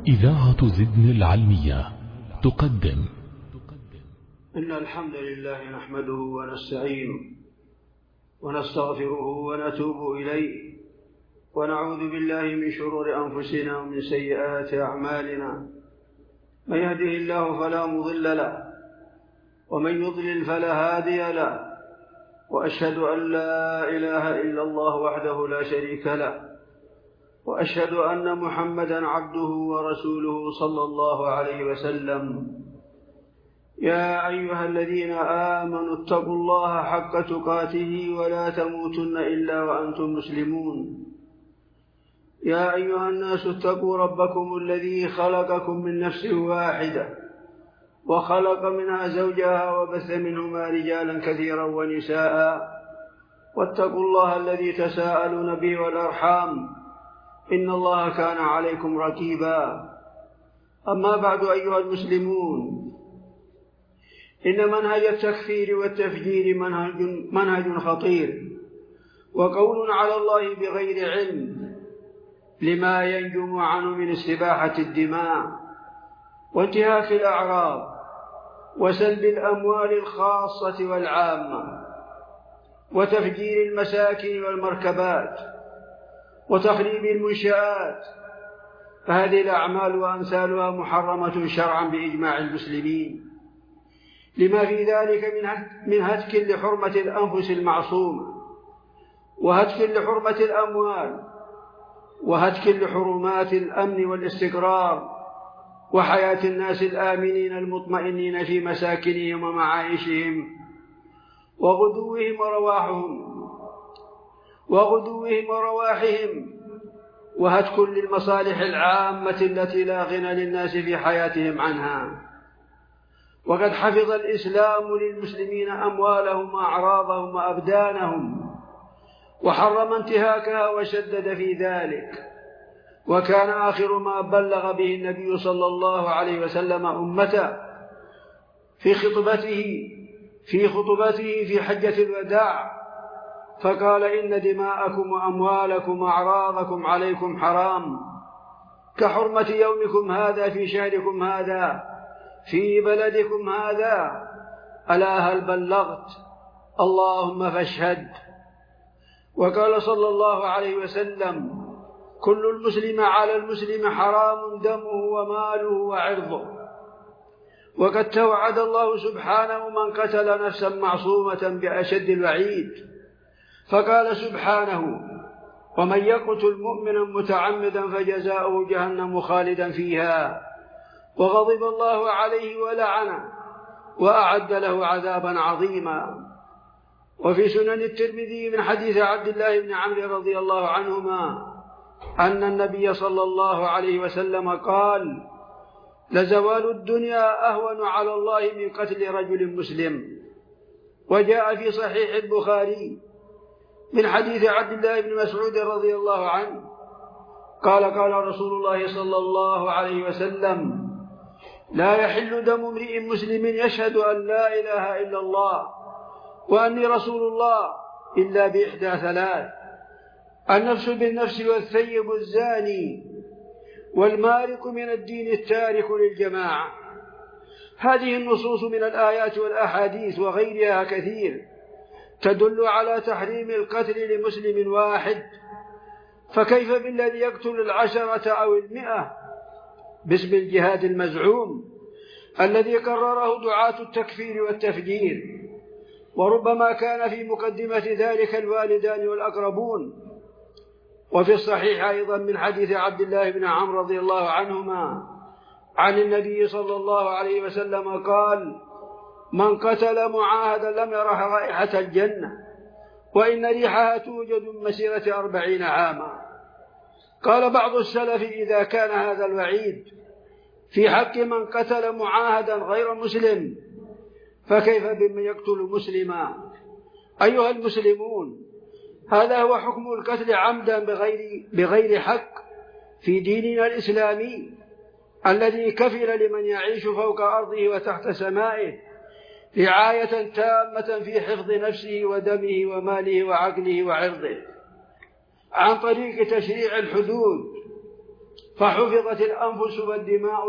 إذاعة زدن العلمية تقدم. إن الحمد لله نحمده ونستعينه ونستغفره ونتوب إليه، ونعوذ بالله من شرور أنفسنا ومن سيئات أعمالنا. من يهده الله فلا مضل له، ومن يضلل فلا هادي له، وأشهد أن لا إله إلا الله وحده لا شريك له، وأشهد أن محمدا عبده ورسوله صلى الله عليه وسلم. يا أيها الذين آمنوا اتقوا الله حق تقاته ولا تموتن إلا وأنتم مسلمون. يا أيها الناس اتقوا ربكم الذي خلقكم من نفس واحدة، وخلق منها زوجها، وبث منهما رجالا كثيرا ونساء، واتقوا الله الذي تساءلون به والأرحام، إن الله كان عليكم رقيبا. أما بعد أيها المسلمون، إن منهج التكفير والتفجير منهج خطير، وقول على الله بغير علم، لما ينجم عنه من استباحة الدماء وانتهاك الأعراض وسلب الأموال الخاصة والعامة، وتفجير المساكن والمركبات، وتخريب المنشآت. فهذه الأعمال وأمثالها محرمة شرعا بإجماع المسلمين، لما في ذلك من هتك لحرمة الأنفس المعصومة، وهتك لحرمة الأموال، وهتك لحرمات الأمن والاستقرار وحياة الناس الآمنين المطمئنين في مساكنهم ومعايشهم، وغدوهم ورواحهم، وهتك للمصالح العامة التي لا غنى للناس في حياتهم عنها. وقد حفظ الإسلام للمسلمين أموالهم وأعراضهم وأبدانهم، وحرم انتهاكها وشدد في ذلك. وكان آخر ما بلغ به النبي صلى الله عليه وسلم أمته في خطبته في حجة الوداع، فقال: إن دماءكم وأموالكم وأعراضكم عليكم حرام، كحرمة يومكم هذا في شهركم هذا في بلدكم هذا. ألا هل بلغت؟ اللهم فاشهد. وقال صلى الله عليه وسلم: كل المسلم على المسلم حرام دمه وماله وعرضه. وقد توعد الله سبحانه من قتل نفسا معصومة بأشد الوعيد، فقال سبحانه: ومن يقتل مؤمنا متعمدا فجزاؤه جهنم خالدا فيها، وغضب الله عليه ولعنه وأعد له عذابا عظيما. وفي سنن الترمذي من حديث عبد الله بن عمرو رضي الله عنهما أن النبي صلى الله عليه وسلم قال: لزوال الدنيا أهون على الله من قتل رجل مسلم. وجاء في صحيح البخاري من حديث عبد الله بن مسعود رضي الله عنه قال رسول الله صلى الله عليه وسلم: لا يحل دم امرئ مسلم يشهد أن لا إله إلا الله وأني رسول الله إلا بإحدى ثلاث: النفس بالنفس، والثيب الزاني، والمارق من الدين التارك للجماعة. هذه النصوص من الآيات والأحاديث وغيرها كثير تدل على تحريم القتل لمسلم واحد، فكيف بالذي يقتل 10 أو 100 باسم الجهاد المزعوم الذي قرره دعاة التكفير والتفجير؟ وربما كان في مقدمة ذلك الوالدان والأقربون. وفي الصحيح أيضا من حديث عبد الله بن عمرو رضي الله عنهما عن النبي صلى الله عليه وسلم قال: من قتل معاهدا لم يرح رائحة الجنة، وإن ريحها توجد من مسيرة 40 عاما. قال بعض السلف: إذا كان هذا الوعيد في حق من قتل معاهدا غير مسلم، فكيف بمن يقتل مسلما؟ أيها المسلمون، هذا هو حكم القتل عمدا بغير حق في ديننا الإسلامي الذي كفل لمن يعيش فوق أرضه وتحت سمائه رعاية تامة في حفظ نفسه ودمه وماله وعقله وعرضه، عن طريق تشريع الحدود فحفظت الأنفس والدماء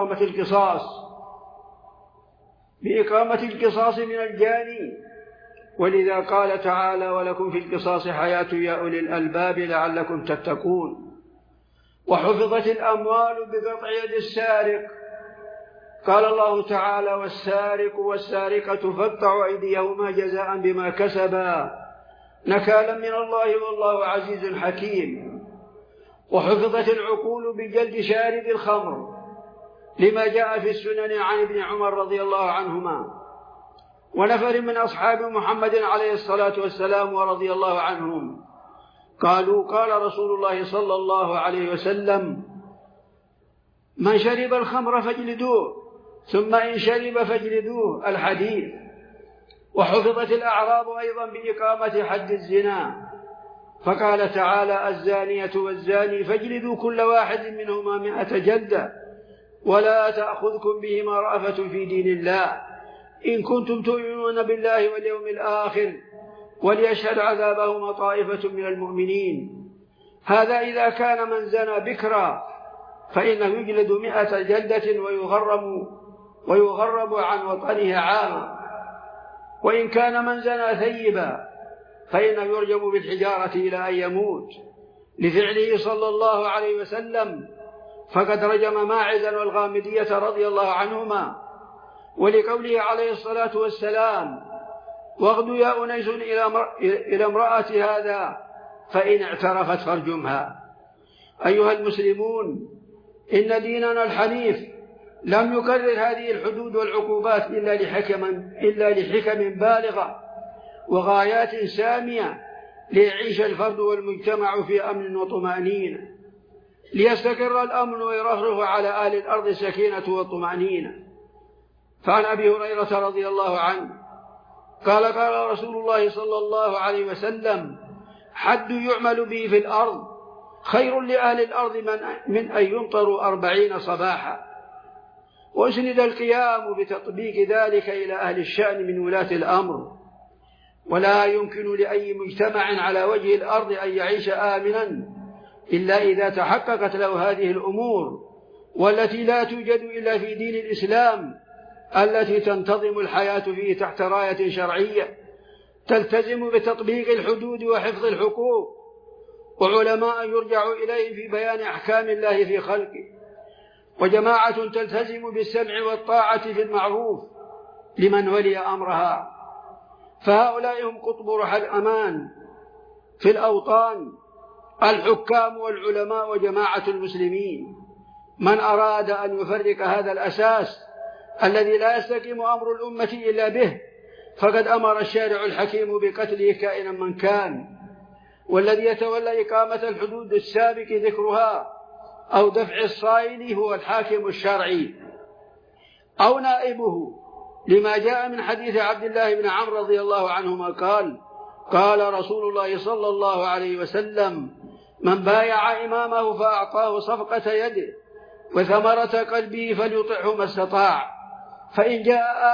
بإقامة القصاص من الجاني، ولذا قال تعالى: ولكم في القصاص حياة يا أولي الألباب لعلكم تتقون. وحفظت الأموال بقطع يد السارق، قال الله تعالى: والسارق والسارقة فاقطعوا أيديهما جزاء بما كسبا نكالا من الله والله عزيز حكيم. وحفظت العقول بجلد شارب الخمر، لما جاء في السنن عن ابن عمر رضي الله عنهما ونفر من أصحاب محمد عليه الصلاة والسلام ورضي الله عنهم قالوا: قال رسول الله صلى الله عليه وسلم: من شرب الخمر فاجلدوه، ثم إن شرب فاجلدوه، الحديث. وحفظت الأعراض أيضا بإقامة حد الزنا، فقال تعالى: الزانية والزاني فاجلدوا كل واحد منهما 100 جلدة، ولا تأخذكم بهما رأفة في دين الله إن كنتم تؤمنون بالله واليوم الآخر، وليشهد عذابهما طائفة من المؤمنين. هذا إذا كان من زنى بكرا فإنه يجلد 100 جلدة ويغرب عن وطنه عاما، وإن كان من زنى ثيبا فإنه يرجم بالحجارة إلى أن يموت، لفعله صلى الله عليه وسلم، فقد رجم ماعزا والغامدية رضي الله عنهما، ولقوله عليه الصلاة والسلام: واغدوا يا أنيس إلى امرأة هذا فإن اعترفت فارجمها. أيها المسلمون، إن ديننا الحنيف لم يكرر هذه الحدود والعقوبات إلا لحكم بالغة وغايات سامية، ليعيش الفرد والمجتمع في أمن وطمأنينة، ليستقر الأمن ويرفرف على آل الأرض السكينة والطمأنينة. فعن أبي هريرة رضي الله عنه قال: قال رسول الله صلى الله عليه وسلم: حد يعمل به في الأرض خير لأهل الأرض من أن يمطروا 40 صباحا. وأسند القيام بتطبيق ذلك إلى أهل الشأن من ولاة الأمر، ولا يمكن لأي مجتمع على وجه الأرض أن يعيش آمنا إلا إذا تحققت له هذه الأمور، والتي لا توجد إلا في دين الإسلام، التي تنتظم الحياة فيه تحت راية شرعية تلتزم بتطبيق الحدود وحفظ الحقوق، وعلماء يرجع إليه في بيان أحكام الله في خلقه، وجماعة تلتزم بالسمع والطاعة في المعروف لمن ولي أمرها. فهؤلاء هم قطب روح الأمان في الأوطان، الحكام والعلماء وجماعة المسلمين. من أراد أن يفرق هذا الأساس الذي لا يستقيم أمر الأمة إلا به، فقد أمر الشارع الحكيم بقتله كائنا من كان. والذي يتولى إقامة الحدود السابق ذكرها أو دفع الصائل هو الحاكم الشرعي أو نائبه، لما جاء من حديث عبد الله بن عمرو رضي الله عنهما قال: قال رسول الله صلى الله عليه وسلم: من بايع إمامه فأعطاه صفقة يده وثمرة قلبه فليطعه ما استطاع، فإن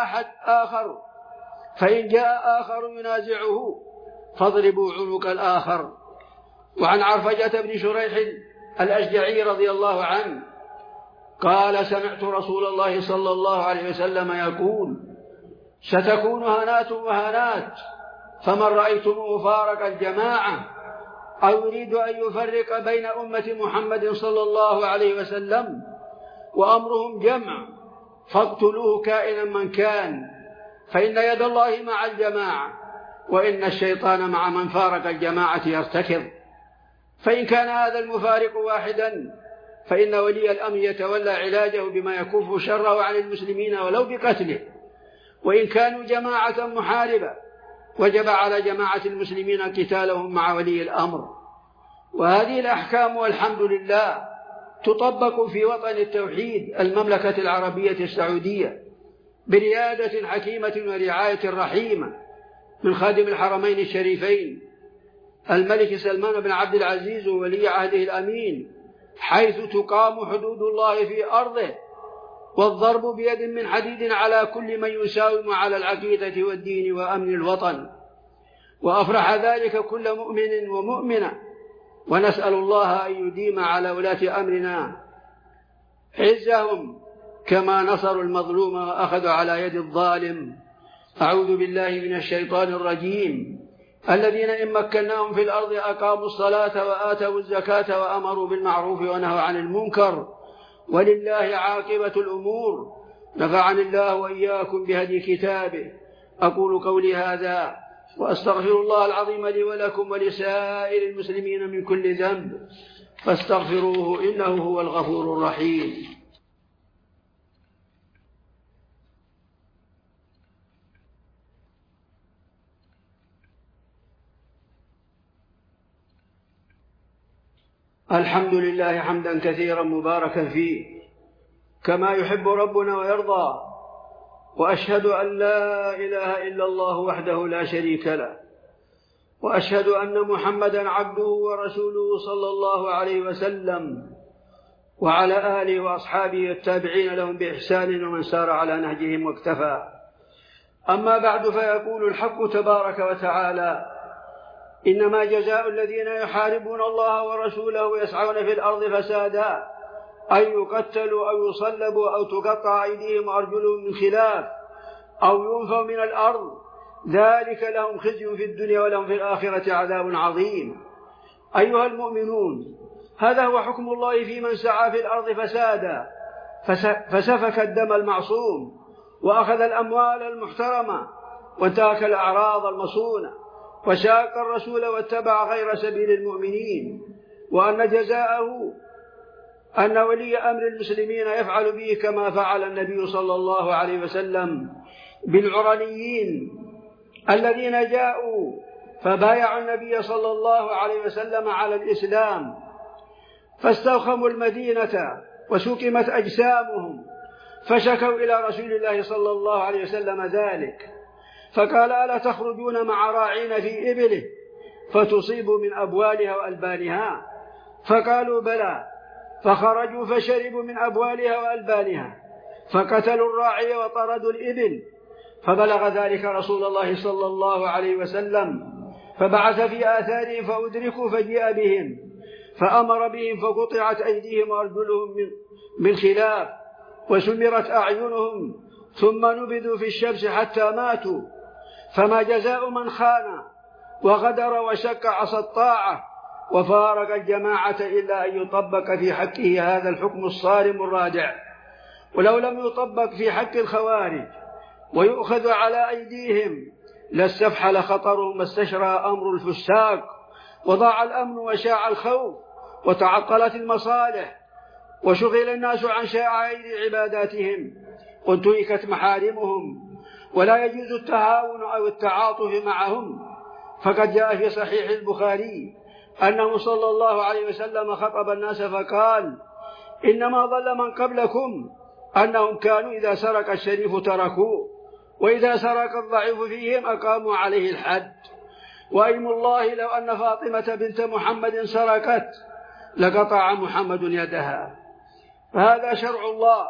جاء آخر ينازعه فاضربوا عنق الآخر. وعن عرفجة بن شريح الأشجعي رضي الله عنه قال: سمعت رسول الله صلى الله عليه وسلم يقول: ستكون هنات وهنات، فمن رأيتموه فارق الجماعة أو يريد أن يفرق بين أمة محمد صلى الله عليه وسلم وأمرهم جمع فاقتلوه كائنا من كان، فإن يد الله مع الجماعة، وإن الشيطان مع من فارق الجماعة يرتكض. فإن كان هذا المفارق واحدا فإن ولي الأمر يتولى علاجه بما يكف شره عن المسلمين ولو بقتله. وإن كانوا جماعة محاربة وجب على جماعة المسلمين قتالهم مع ولي الأمر. وهذه الأحكام والحمد لله تطبق في وطن التوحيد المملكة العربية السعودية بريادة حكيمة ورعاية رحيمة من خادم الحرمين الشريفين الملك سلمان بن عبد العزيز وولي عهده الأمين، حيث تقام حدود الله في أرضه والضرب بيد من حديد على كل من يساوم على العقيدة والدين وأمن الوطن. وأفرح ذلك كل مؤمن ومؤمنة ونسأل الله أن يديم على ولاة أمرنا عزهم كما نصروا المظلوم وأخذوا على يد الظالم. أعوذ بالله من الشيطان الرجيم. الذين إن مكناهم في الأرض أقاموا الصلاة وآتوا الزكاة وأمروا بالمعروف ونهوا عن المنكر ولله عاقبة الأمور. نفعني الله وإياكم بهدي كتابه. أقول قولي هذا وأستغفر الله العظيم لي ولكم ولسائر المسلمين من كل ذنب فاستغفروه إنه هو الغفور الرحيم. الحمد لله حمدا كثيرا مباركا فيه كما يحب ربنا ويرضى، وأشهد أن لا إله إلا الله وحده لا شريك له، وأشهد أن محمدا عبده ورسوله صلى الله عليه وسلم وعلى آله وأصحابه التابعين لهم بإحسان ومن سار على نهجهم واكتفى. أما بعد، فيقول الحق تبارك وتعالى: إنما جزاء الذين يحاربون الله ورسوله ويسعون في الأرض فسادا أن يقتلوا أو يصلبوا أو تقطع أيديهم وأرجلهم من خلاف أو ينفوا من الأرض، ذلك لهم خزي في الدنيا ولهم في الآخرة عذاب عظيم. أيها المؤمنون، هذا هو حكم الله في من سعى في الأرض فسادا، فسفك الدم المعصوم وأخذ الأموال المحترمة وانتهك الأعراض المصونة وشاق الرسول واتبع غير سبيل المؤمنين، وأن جزاءه أن ولي أمر المسلمين يفعل به كما فعل النبي صلى الله عليه وسلم بالعرنيين الذين جاءوا فبايعوا النبي صلى الله عليه وسلم على الإسلام، فاستوخموا المدينة وسكمت أجسامهم، فشكوا إلى رسول الله صلى الله عليه وسلم ذلك، فقال: ألا تخرجون مع راعين في إبله فتصيبوا من أبوالها وألبانها؟ فقالوا: بلى. فخرجوا فشربوا من أبوالها وألبانها، فقتلوا الراعي وطردوا الإبل، فبلغ ذلك رسول الله صلى الله عليه وسلم، فبعث في آثارهم فأدركوا فجيء بهم، فأمر بهم فقطعت أيديهم وأرجلهم من خلاف وسمرت أعينهم، ثم نبذوا في الشمس حتى ماتوا. فما جزاء من خان وغدر وشك عصى الطاعة وفارق الجماعة إلا أن يطبق في حقه هذا الحكم الصارم الرادع. ولو لم يطبق في حق الخوارج ويؤخذ على أيديهم لاستفحل خطرهم واستشرى أمر الفساق، وضاع الأمن وشاع الخوف وتعطلت المصالح وشغل الناس عن شعائر عباداتهم وانتهكت محارمهم، ولا يجوز التهاون أو التعاطف معهم. فقد جاء في صحيح البخاري أنه صلى الله عليه وسلم خطب الناس فقال: إنما ضل من قبلكم أنهم كانوا إذا سرق الشريف تركوه، وإذا سرق الضعيف فيهم أقاموا عليه الحد، وأيم الله لو أن فاطمة بنت محمد سرقت لقطع محمد يدها. فهذا شرع الله،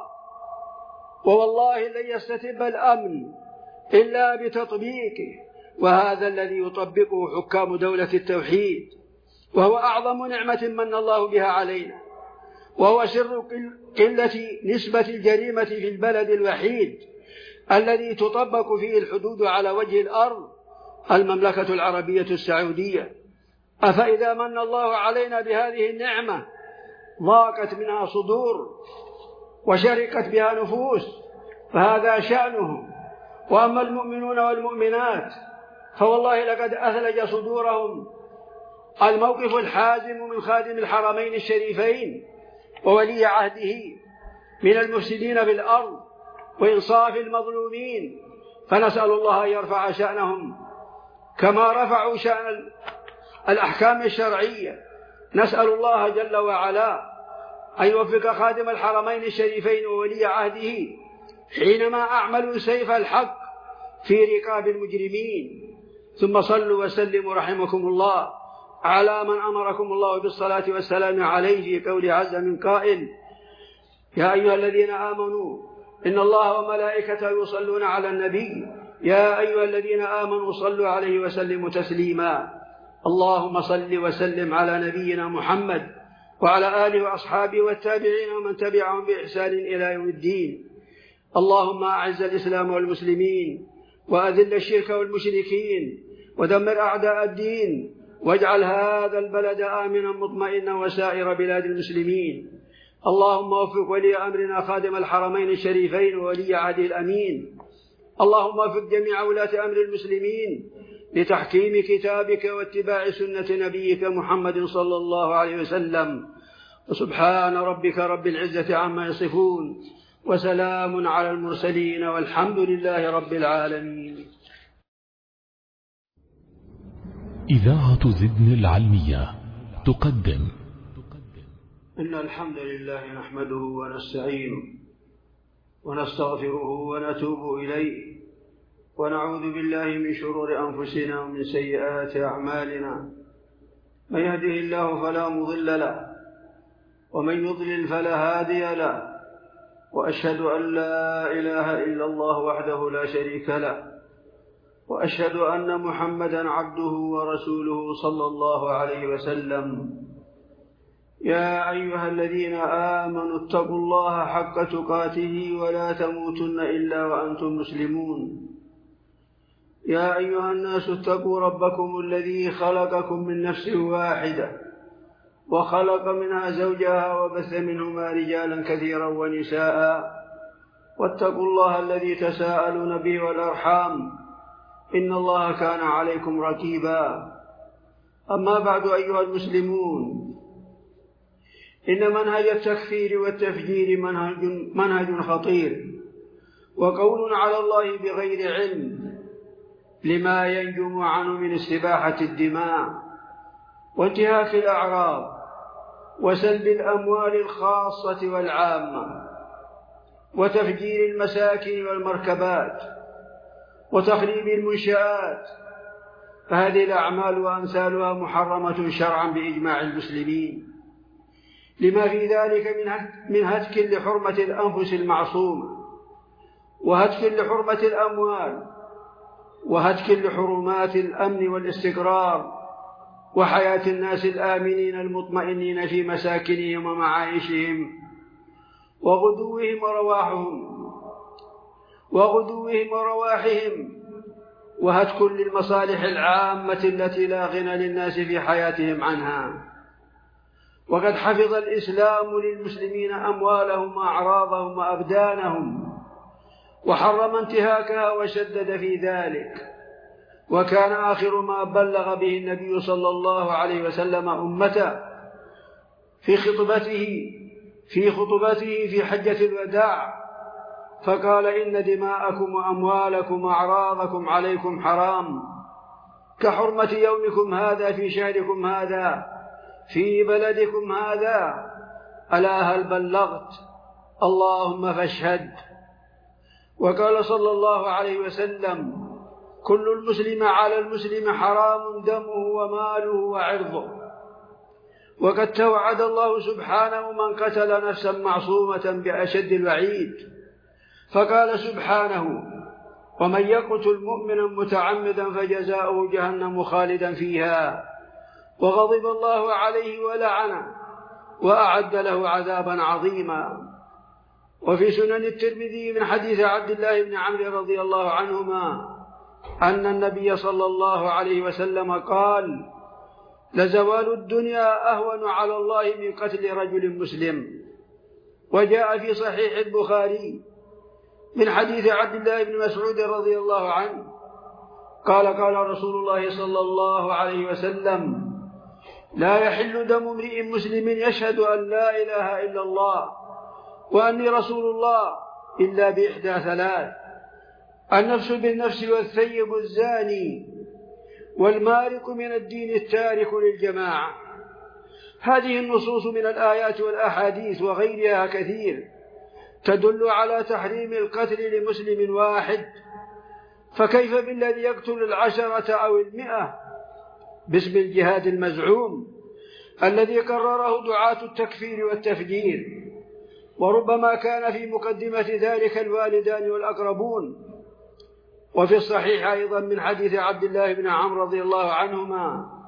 ووالله لن يستتب الأمن إلا بتطبيقه، وهذا الذي يطبقه حكام دولة التوحيد، وهو أعظم نعمة من الله بها علينا، وهو سر قلة نسبة الجريمة في البلد الوحيد الذي تطبق فيه الحدود على وجه الأرض، المملكة العربية السعودية. أفإذا من الله علينا بهذه النعمة ضاقت منها صدور وشركت بها نفوس فهذا شأنهم. وأما المؤمنون والمؤمنات فوالله لقد أثلج صدورهم الموقف الحازم من خادم الحرمين الشريفين وولي عهده من المفسدين في الأرض وإنصاف المظلومين، فنسأل الله أن يرفع شأنهم كما رفعوا شأن الأحكام الشرعية. نسأل الله جل وعلا أن يوفق خادم الحرمين الشريفين وولي عهده حينما أعملوا سيف الحق في رقاب المجرمين. ثم صلوا وسلموا رحمكم الله على من أمركم الله بالصلاة والسلام عليه في قول عز من قائل: يا أيها الذين آمنوا إن الله وملائكته يصلون على النبي يا أيها الذين آمنوا صلوا عليه وسلموا تسليما. اللهم صل وسلم على نبينا محمد وعلى آله وأصحابه والتابعين ومن تبعهم بإحسان إلى يوم الدين. اللهم أعز الإسلام والمسلمين وأذل الشرك والمشركين ودمر أعداء الدين، واجعل هذا البلد آمنا مطمئنا وسائر بلاد المسلمين. اللهم وفق ولي أمرنا خادم الحرمين الشريفين وولي عهده الأمين. اللهم وفق جميع ولاة أمر المسلمين لتحكيم كتابك واتباع سنة نبيك محمد صلى الله عليه وسلم. وسبحان ربك رب العزة عما يصفون، وسلام على المرسلين، والحمد لله رب العالمين. إذاعة زدن العلمية تقدم. إن الحمد لله نحمده ونستعينه ونستغفره ونتوب إليه، ونعوذ بالله من شرور أنفسنا ومن سيئات أعمالنا. من يهده الله فلا مضل له، ومن يضلل فلا هادي له، وأشهد أن لا إله إلا الله وحده لا شريك له، وأشهد أن محمدا عبده ورسوله صلى الله عليه وسلم. يا أيها الذين آمنوا اتقوا الله حق تقاته ولا تموتن إلا وأنتم مسلمون. يا أيها الناس اتقوا ربكم الذي خلقكم من نفس واحدة وخلق منها زوجها وبث منهما رجالا كثيرا ونساء، واتقوا الله الذي تساءلون به والأرحام إن الله كان عليكم رقيبا. أما بعد أيها المسلمون، إن منهج التكفير والتفجير منهج خطير، وقول على الله بغير علم لما ينجم عنه من استباحة الدماء وانتهاك الأعراض وسلب الأموال الخاصة والعامة وتفجير المساكن والمركبات وتخريب المنشآت. فهذه الأعمال وأمثالها محرمة شرعا بإجماع المسلمين، لما في ذلك من هتك لحرمة الأنفس المعصومة، وهتك لحرمة الأموال، وهتك لحرمات الأمن والاستقرار وحياة الناس الآمنين المطمئنين في مساكنهم ومعايشهم وغدوهم ورواحهم، وهتك للمصالح العامة التي لا غنى للناس في حياتهم عنها. وقد حفظ الإسلام للمسلمين أموالهم وأعراضهم وأبدانهم، وحرم انتهاكها وشدد في ذلك. وكان آخر ما بلغ به النبي صلى الله عليه وسلم أمته في خطبته في حجة الوداع، فقال: إن دماءكم وأموالكم وأعراضكم عليكم حرام كحرمة يومكم هذا في شهركم هذا في بلدكم هذا. ألا هل بلغت؟ اللهم فاشهد. وقال صلى الله عليه وسلم: كل المسلم على المسلم حرام دمه وماله وعرضه. وقد توعد الله سبحانه من قتل نفسا معصومة بأشد الوعيد، فقال سبحانه: ومن يقتل مؤمنا متعمدا فجزاؤه جهنم خالدا فيها وغضب الله عليه ولعنه وأعد له عذابا عظيما. وفي سنن الترمذي من حديث عبد الله بن عمرو رضي الله عنهما أن النبي صلى الله عليه وسلم قال: لزوال الدنيا أهون على الله من قتل رجل مسلم. وجاء في صحيح البخاري من حديث عبد الله بن مسعود رضي الله عنه قال: قال رسول الله صلى الله عليه وسلم: لا يحل دم امرئ مسلم يشهد أن لا إله إلا الله وأني رسول الله إلا بإحدى ثلاث: النفس بالنفس، والثيب الزاني، والمارق من الدين التارك للجماعة. هذه النصوص من الآيات والأحاديث وغيرها كثير تدل على تحريم القتل لمسلم واحد، فكيف بالذي يقتل 10 أو 100 باسم الجهاد المزعوم الذي قرره دعاة التكفير والتفجير؟ وربما كان في مقدمة ذلك الوالدان والأقربون. وفي الصحيح أيضا من حديث عبد الله بن عمرو رضي الله عنهما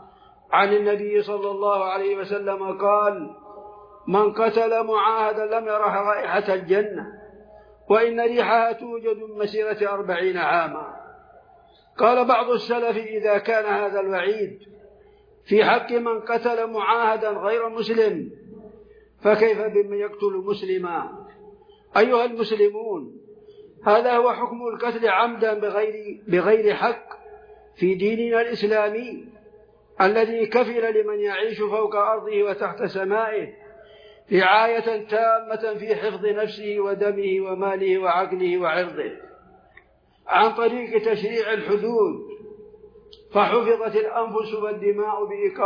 عن النبي صلى الله عليه وسلم قال: من قتل معاهدا لم يرح رائحة الجنة، وإن ريحها توجد من مسيرة 40 عاما. قال بعض السلف: إذا كان هذا الوعيد في حق من قتل معاهدا غير مسلم، فكيف بمن يقتل مسلما؟ أيها المسلمون، هذا هو حكم القتل عمدا بغير حق في ديننا الإسلامي الذي كفل لمن يعيش فوق أرضه وتحت سمائه رعاية تامة في حفظ نفسه ودمه وماله وعقله وعرضه عن طريق تشريع الحدود، فحفظت الأنفس والدماء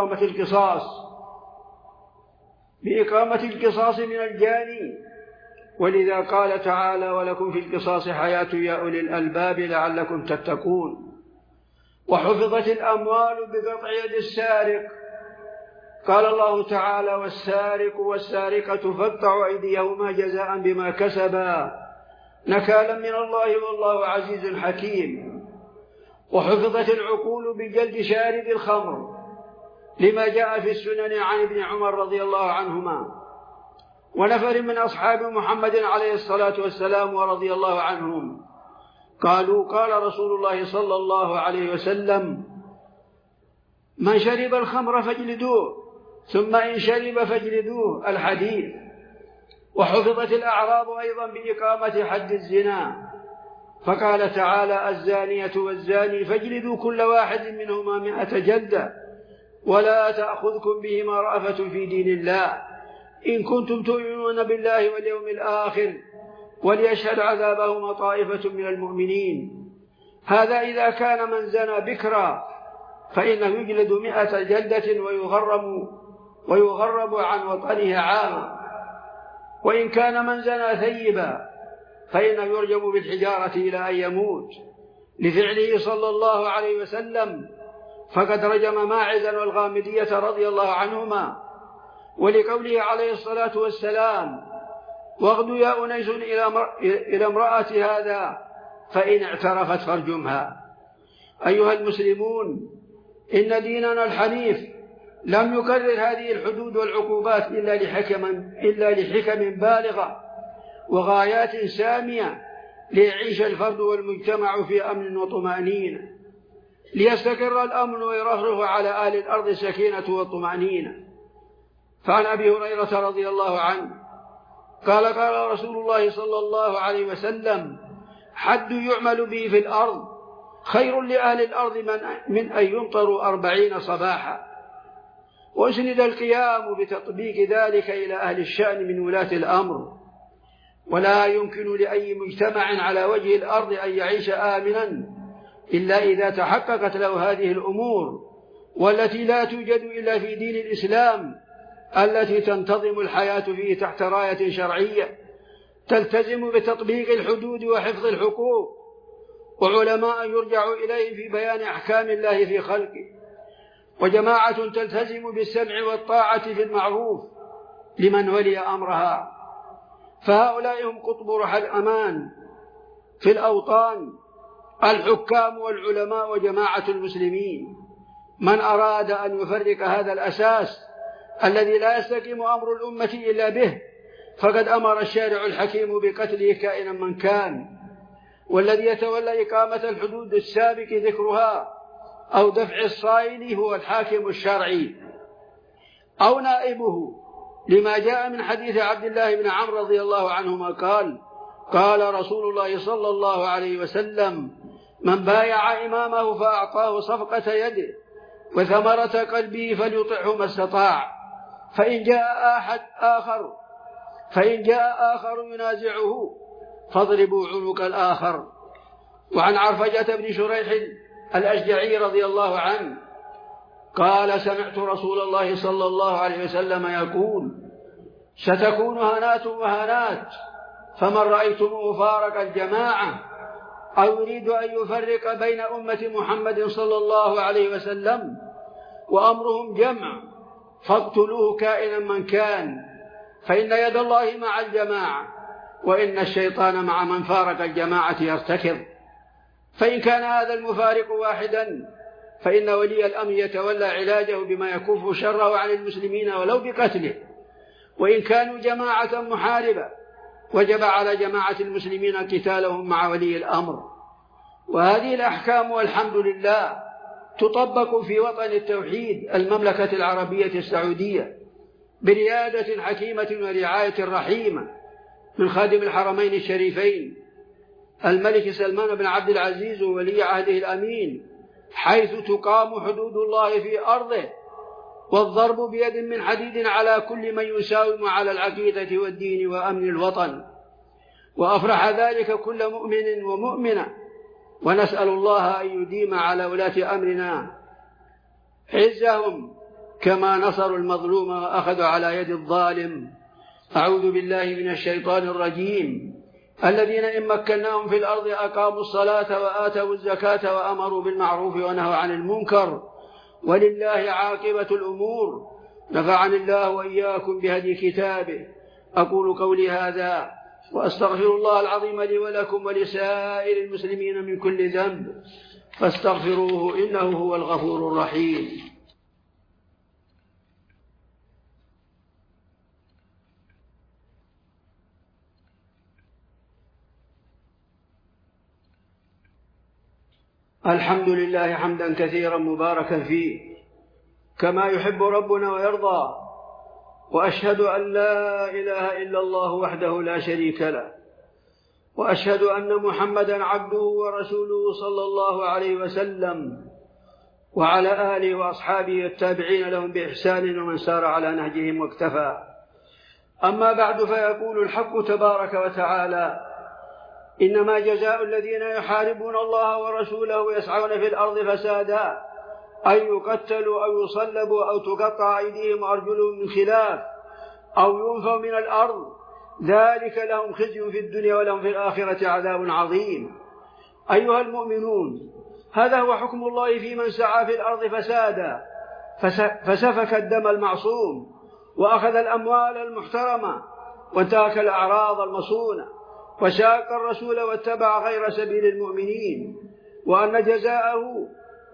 بإقامة القصاص من الجاني. ولذا قال تعالى: ولكم في القصاص حياة يا أولي الألباب لعلكم تتقون. وحفظت الأموال بقطع يد السارق، قال الله تعالى: والسارق والسارقة فاقطعوا أيديهما جزاء بما كسبا نكالا من الله والله عزيز حكيم. وحفظت العقول بجلد شارب الخمر لما جاء في السنن عن ابن عمر رضي الله عنهما ونفر من أصحاب محمد عليه الصلاة والسلام ورضي الله عنهم قالوا: قال رسول الله صلى الله عليه وسلم: من شرب الخمر فاجلدوه، ثم إن شرب فاجلدوه، الحديث. وحفظت الأعراض أيضا بإقامة حد الزنا، فقال تعالى: الزانية والزاني فاجلدوا كل واحد منهما 100 جلدة، ولا تأخذكم بهما رأفة في دين الله إن كنتم تؤمنون بالله واليوم الآخر، وليشهد عذابهما طائفة من المؤمنين. هذا إذا كان من زنى بكرا فإنه يجلد 100 جلدة ويغرب عن وطنه عاما، وإن كان من زنى ثيبا فإنه يرجم بالحجارة إلى أن يموت، لفعله صلى الله عليه وسلم، فقد رجم ماعزا والغامدية رضي الله عنهما، ولقوله عليه الصلاة والسلام: واغدوا يا أنيس إلى امرأة هذا فإن اعترفت فارجمها. أيها المسلمون، إن ديننا الحنيف لم يكرر هذه الحدود والعقوبات إلا لحكم بالغة وغايات سامية ليعيش الفرد والمجتمع في أمن وطمأنينة، ليستقر الأمن ويرفرف على أهل الأرض السكينة والطمأنينة. فعن أبي هريرة رضي الله عنه قال: قال رسول الله صلى الله عليه وسلم: حد يعمل به في الأرض خير لأهل الأرض من أن يمطروا 40 صباحا. وأسند القيام بتطبيق ذلك إلى أهل الشأن من ولاة الأمر. ولا يمكن لأي مجتمع على وجه الأرض أن يعيش آمنا إلا إذا تحققت له هذه الأمور، والتي لا توجد إلا في دين الإسلام، التي تنتظم الحياة فيه تحت راية شرعية تلتزم بتطبيق الحدود وحفظ الحقوق، وعلماء يرجع إليهم في بيان أحكام الله في خلقه، وجماعة تلتزم بالسمع والطاعة في المعروف لمن ولي أمرها. فهؤلاء هم قطب رحى الأمان في الأوطان، الحكام والعلماء وجماعة المسلمين. من أراد أن يفرق هذا الأساس الذي لا يستقيم أمر الأمة إلا به، فقد أمر الشارع الحكيم بقتله كائنا من كان. والذي يتولى إقامة الحدود السابق ذكرها أو دفع الصائل هو الحاكم الشرعي أو نائبه، لما جاء من حديث عبد الله بن عمرو رضي الله عنهما قال: قال رسول الله صلى الله عليه وسلم: من بايع إمامه فأعطاه صفقة يده وثمرة قلبه فليطعه ما استطاع، فإن جاء آخر ينازعه فاضربوا عنق الآخر. وعن عرفجة بن شريح الأشجعي رضي الله عنه قال: سمعت رسول الله صلى الله عليه وسلم يقول: ستكون هنات وهنات، فمن رأيتموه فارق الجماعة أو يريد أن يفرق بين أمة محمد صلى الله عليه وسلم وأمرهم جمع فاقتلوه كائنا من كان، فإن يد الله مع الجماعة، وإن الشيطان مع من فارق الجماعة يرتكض. فإن كان هذا المفارق واحدا فإن ولي الأمر يتولى علاجه بما يكف شره عن المسلمين ولو بقتله. وإن كانوا جماعة محاربة وجب على جماعة المسلمين قتالهم مع ولي الأمر. وهذه الأحكام والحمد لله تطبق في وطن التوحيد المملكة العربية السعودية بريادة حكيمة ورعاية رحيمة من خادم الحرمين الشريفين الملك سلمان بن عبد العزيز وولي عهده الأمين، حيث تقام حدود الله في أرضه والضرب بيد من حديد على كل من يساوم على العقيدة والدين وأمن الوطن. وأفرح ذلك كل مؤمن ومؤمنة، ونسأل الله أن يديم على ولاة أمرنا عزهم كما نصروا المظلوم وأخذوا على يد الظالم. أعوذ بالله من الشيطان الرجيم. الذين إن مكناهم في الأرض أقاموا الصلاة وآتوا الزكاة وأمروا بالمعروف ونهوا عن المنكر ولله عاقبة الأمور. نفعني الله وإياكم بهدي كتابه. أقول قولي هذا وأستغفر الله العظيم لي ولكم ولسائر المسلمين من كل ذنب فاستغفروه إنه هو الغفور الرحيم. الحمد لله حمدا كثيرا مباركا فيه كما يحب ربنا ويرضى، وأشهد أن لا إله إلا الله وحده لا شريك له، وأشهد أن محمدا عبده ورسوله صلى الله عليه وسلم وعلى آله وأصحابه التابعين لهم بإحسان ومن سار على نهجهم واكتفى. أما بعد، فيقول الحق تبارك وتعالى: إنما جزاء الذين يحاربون الله ورسوله ويسعون في الأرض فسادا أن يقتلوا أو يصلبوا أو تقطع أيديهم وأرجلهم من خلاف أو ينفوا من الأرض، ذلك لهم خزي في الدنيا ولهم في الآخرة عذاب عظيم. أيها المؤمنون، هذا هو حكم الله في من سعى في الأرض فسادا فسفك الدم المعصوم وأخذ الأموال المحترمة وانتهك الأعراض المصونة وشاق الرسول واتبع غير سبيل المؤمنين، وأن جزاءه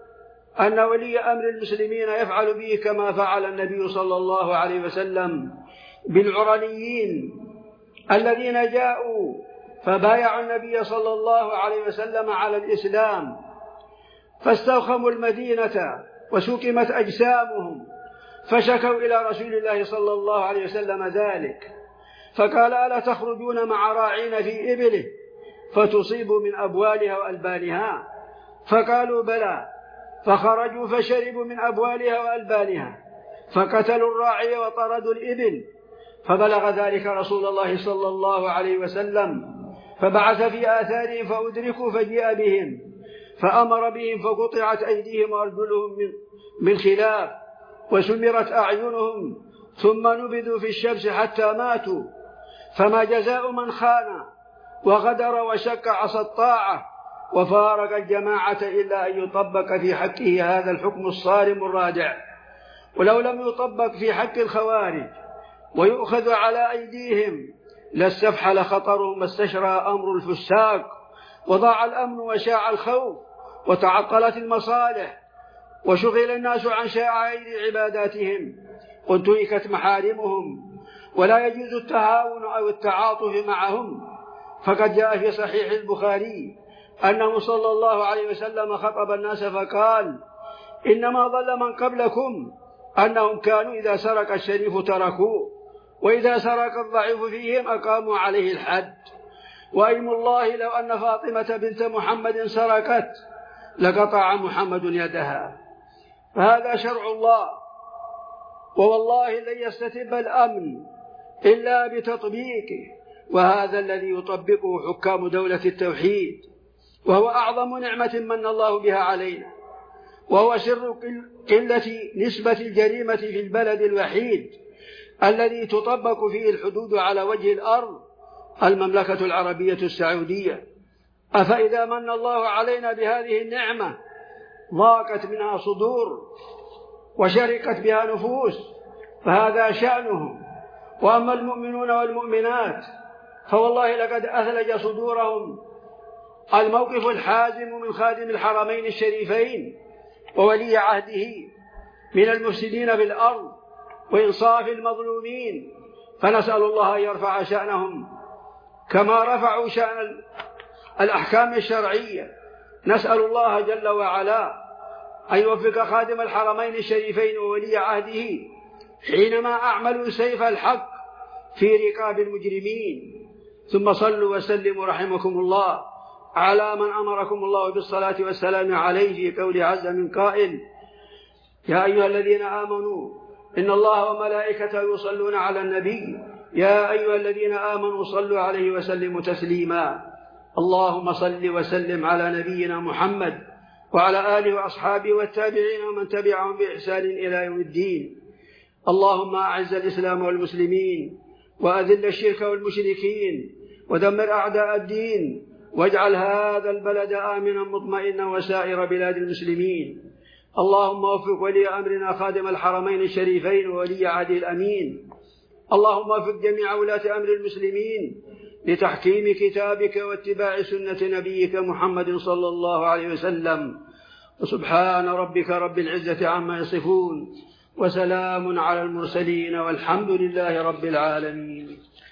أن ولي أمر المسلمين يفعل به كما فعل النبي صلى الله عليه وسلم بالعرنيين الذين جاءوا فبايعوا النبي صلى الله عليه وسلم على الإسلام، فاستوخموا المدينة وسكمت أجسامهم، فشكوا إلى رسول الله صلى الله عليه وسلم ذلك، فقال: ألا تخرجون مع راعين في إبله فتصيبوا من أبوالها وألبانها؟ فقالوا: بلى. فخرجوا فشربوا من أبوالها وألبانها، فقتلوا الراعي وطردوا الإبل، فبلغ ذلك رسول الله صلى الله عليه وسلم، فبعث في آثارهم فأدركوا فجيء بهم، فأمر بهم فقطعت أيديهم وأرجلهم من خلاف وسمرت أعينهم، ثم نبذوا في الشمس حتى ماتوا. فما جزاء من خان وغدر وشك عصى الطاعة وفارق الجماعة إلا أن يطبق في حقه هذا الحكم الصارم الرادع. ولو لم يطبق في حق الخوارج ويؤخذ على أيديهم لاستفحل خطرهم واستشرى أمر الفساق، وضاع الأمن وشاع الخوف وتعطلت المصالح وشغل الناس عن شعائر عباداتهم وانتهكت محارمهم، ولا يجوز التهاون أو التعاطف معهم. فقد جاء في صحيح البخاري أنه صلى الله عليه وسلم خطب الناس فقال: إنما ضل من قبلكم أنهم كانوا إذا سرق الشريف تركوه، وإذا سرق الضعيف فيهم أقاموا عليه الحد، وأيم الله لو أن فاطمة بنت محمد سرقت لقطع محمد يدها. فهذا شرع الله، ووالله لن يستتب الأمن إلا بتطبيقه، وهذا الذي يطبقه حكام دولة التوحيد، وهو أعظم نعمة من الله بها علينا، وهو سر قلة نسبة الجريمة في البلد الوحيد الذي تطبق فيه الحدود على وجه الأرض، المملكة العربية السعودية. أفإذا من الله علينا بهذه النعمة ضاقت منها صدور وشرقت بها نفوس فهذا شأنهم. وأما المؤمنون والمؤمنات فوالله لقد أثلج صدورهم الموقف الحازم من خادم الحرمين الشريفين وولي عهده من المفسدين في الأرض وإنصاف المظلومين، فنسأل الله أن يرفع شأنهم كما رفعوا شأن الأحكام الشرعية. نسأل الله جل وعلا أن يوفق خادم الحرمين الشريفين وولي عهده حينما أعملوا سيف الحق في رقاب المجرمين. ثم صلوا وسلموا رحمكم الله على من أمركم الله بالصلاة والسلام عليه في قول عز من قائل: يا أيها الذين آمنوا إن الله وملائكته يصلون على النبي يا أيها الذين آمنوا صلوا عليه وسلموا تسليما. اللهم صل وسلم على نبينا محمد وعلى آله وأصحابه والتابعين ومن تبعهم بإحسان إلى يوم الدين. اللهم أعز الإسلام والمسلمين وأذل الشرك والمشركين ودمر أعداء الدين، واجعل هذا البلد آمنا مطمئنا وسائر بلاد المسلمين. اللهم وفق ولي أمرنا خادم الحرمين الشريفين وولي عهده الأمين. اللهم وفق جميع ولاة أمر المسلمين لتحكيم كتابك واتباع سنة نبيك محمد صلى الله عليه وسلم. وسبحان ربك رب العزة عما يصفون وسلام على المرسلين والحمد لله رب العالمين.